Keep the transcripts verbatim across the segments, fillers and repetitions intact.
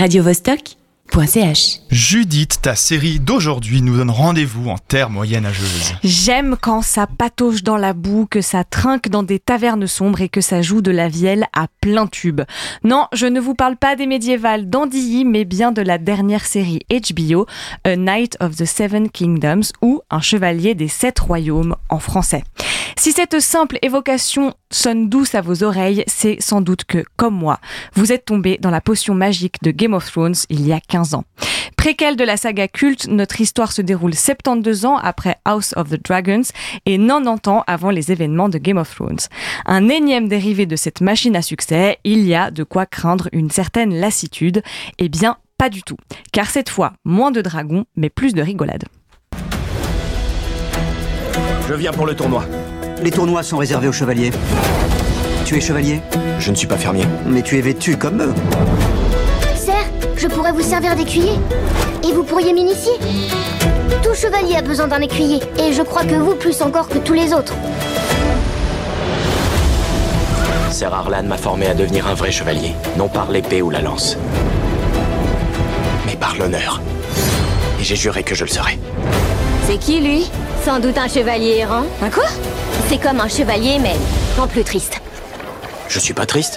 radio vostok point c h. Judith, ta série d'aujourd'hui nous donne rendez-vous en terre moyenâgeuse. J'aime quand ça patauge dans la boue, que ça trinque dans des tavernes sombres et que ça joue de la vielle à plein tube. Non, je ne vous parle pas des médiévales d'Andilly, mais bien de la dernière série H B O, A Knight of the Seven Kingdoms, ou Un chevalier des sept royaumes en français. Si cette simple évocation sonne douce à vos oreilles, c'est sans doute que, comme moi, vous êtes tombé dans la potion magique de Game of Thrones il y a quinze ans. Préquelle de la saga culte, notre histoire se déroule soixante-douze ans après House of the Dragons et quatre-vingt-dix ans avant les événements de Game of Thrones. Un énième dérivé de cette machine à succès, il y a de quoi craindre une certaine lassitude. Eh bien, pas du tout. Car cette fois, moins de dragons, mais plus de rigolade. Je viens pour le tournoi. Les tournois sont réservés aux chevaliers. Tu es chevalier ? Je ne suis pas fermier. Mais tu es vêtu comme eux. Sir, je pourrais vous servir d'écuyer. Et vous pourriez m'initier. Tout chevalier a besoin d'un écuyer. Et je crois que vous, plus encore que tous les autres. Sir Arlan m'a formé à devenir un vrai chevalier. Non par l'épée ou la lance, mais par l'honneur. Et j'ai juré que je le serais. C'est qui, lui ? Sans doute un chevalier errant. Un quoi ? C'est comme un chevalier, mais en plus triste. Je suis pas triste ?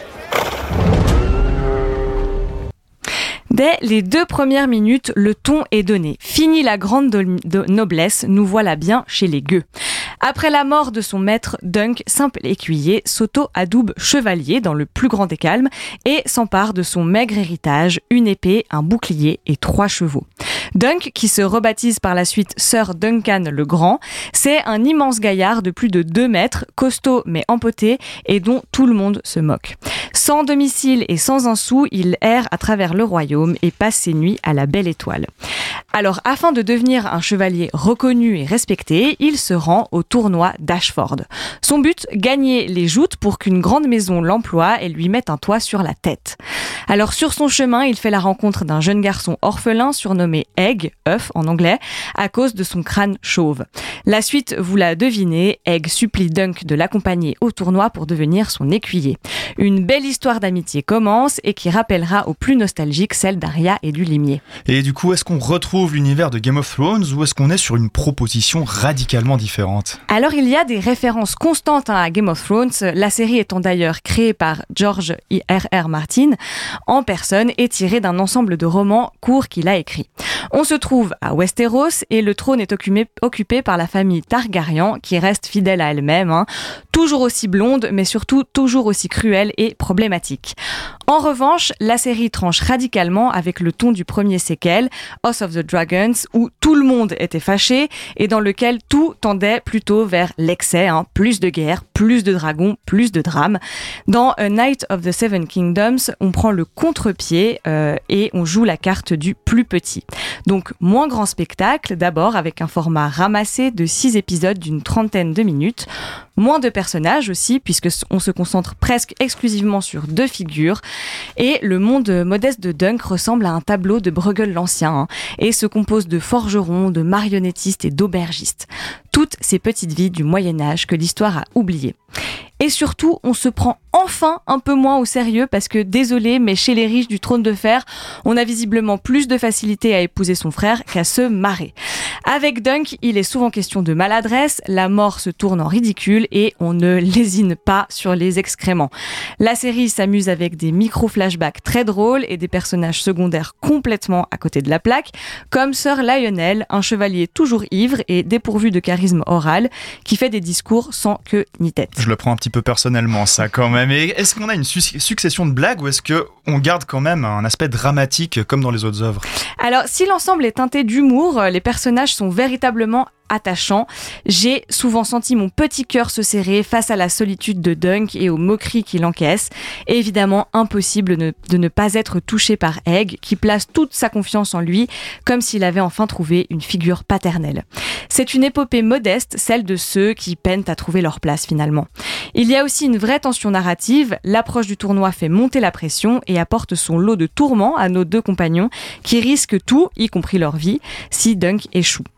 Dès les deux premières minutes, le ton est donné. Fini la grande do- do- noblesse, nous voilà bien chez les gueux. Après la mort de son maître, Dunk, simple écuyer, s'auto-adoube chevalier dans le plus grand des calmes et s'empare de son maigre héritage, une épée, un bouclier et trois chevaux. Dunk, qui se rebaptise par la suite Sir Duncan le Grand, c'est un immense gaillard de plus de deux mètres, costaud mais empoté et dont tout le monde se moque. Sans domicile et sans un sou, il erre à travers le royaume et passe ses nuits à la Belle Étoile. Alors, afin de devenir un chevalier reconnu et respecté, il se rend au tournoi d'Ashford. Son but, gagner les joutes pour qu'une grande maison l'emploie et lui mette un toit sur la tête. Alors, sur son chemin, il fait la rencontre d'un jeune garçon orphelin surnommé Egg, œuf en anglais, à cause de son crâne chauve. La suite, vous la devinez, Egg supplie Dunk de l'accompagner au tournoi pour devenir son écuyer. Une belle histoire d'amitié commence et qui rappellera aux plus nostalgiques celle d'Arya et du limier. Et du coup, est-ce qu'on retrouve l'univers de Game of Thrones ou est-ce qu'on est sur une proposition radicalement différente ? Alors, il y a des références constantes hein, à Game of Thrones, la série étant d'ailleurs créée par George R R. Martin en personne et tirée d'un ensemble de romans courts qu'il a écrits. On se trouve à Westeros et le trône est occupé, occupé par la famille Targaryen qui reste fidèle à elle-même, hein, toujours aussi blonde mais surtout toujours aussi cruelle et problématique. En revanche, la série tranche radicalement avec le ton du premier séquel, House of the Dragons, où tout le monde était fâché et dans lequel tout tendait plutôt vers l'excès, hein, plus de guerre, plus de dragons, plus de drames. Dans A Knight of the Seven Kingdoms, on prend le contre-pied euh, et on joue la carte du plus petit. Donc moins grand spectacle, d'abord avec un format ramassé de six épisodes d'une trentaine de minutes, moins de personnages aussi puisque on se concentre presque exclusivement sur deux figures et le monde modeste de Dunk ressemble à un tableau de Bruegel l'Ancien hein, et se compose de forgerons, de marionnettistes et d'aubergistes. Toutes ces petites vies du Moyen-Âge que l'histoire a oubliées. Et surtout, on se prend enfin un peu moins au sérieux parce que, désolé, mais chez les riches du trône de fer, on a visiblement plus de facilité à épouser son frère qu'à se marrer. Avec Dunk, il est souvent question de maladresse, la mort se tourne en ridicule et on ne lésine pas sur les excréments. La série s'amuse avec des micro-flashbacks très drôles et des personnages secondaires complètement à côté de la plaque, comme Sir Lionel, un chevalier toujours ivre et dépourvu de charisme oral, qui fait des discours sans queue ni tête. Je le prends un petit peu personnellement, ça, quand même. Et est-ce qu'on a une su- succession de blagues ou est-ce qu'on garde quand même un aspect dramatique comme dans les autres œuvres ? Alors, si l'ensemble est teinté d'humour, les personnages sont véritablement attachant. J'ai souvent senti mon petit cœur se serrer face à la solitude de Dunk et aux moqueries qu'il encaisse. Et évidemment, impossible de, de ne pas être touché par Egg, qui place toute sa confiance en lui, comme s'il avait enfin trouvé une figure paternelle. C'est une épopée modeste, celle de ceux qui peinent à trouver leur place finalement. Il y a aussi une vraie tension narrative. L'approche du tournoi fait monter la pression et apporte son lot de tourments à nos deux compagnons qui risquent tout, y compris leur vie, si Dunk échoue.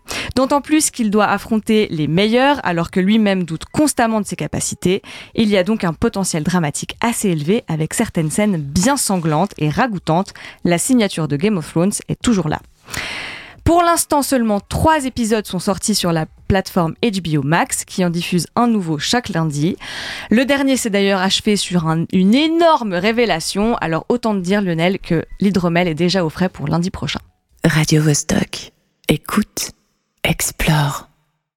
D'autant plus qu'il doit affronter les meilleurs alors que lui-même doute constamment de ses capacités. Il y a donc un potentiel dramatique assez élevé avec certaines scènes bien sanglantes et ragoûtantes. La signature de Game of Thrones est toujours là. Pour l'instant, seulement trois épisodes sont sortis sur la plateforme H B O Max, qui en diffuse un nouveau chaque lundi. Le dernier s'est d'ailleurs achevé sur un, une énorme révélation, alors autant te dire, Lionel, que l'hydromel est déjà au frais pour lundi prochain. Radio Vostok. Écoute, explore.